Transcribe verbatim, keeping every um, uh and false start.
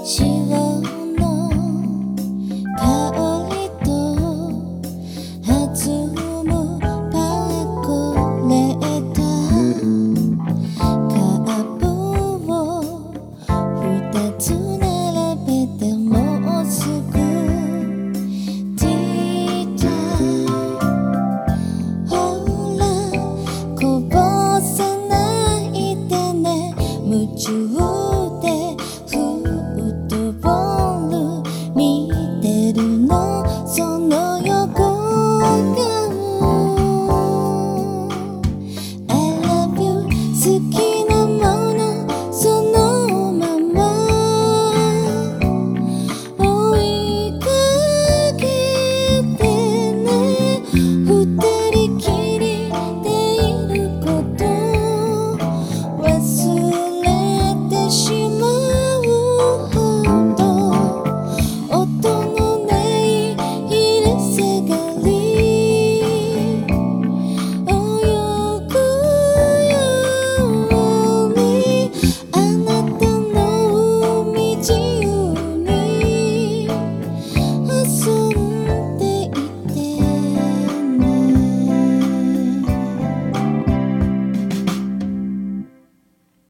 潮の香りと弾むパーコレーターカーブを二つ並べてもうすぐティータイムほらこぼさないでね夢中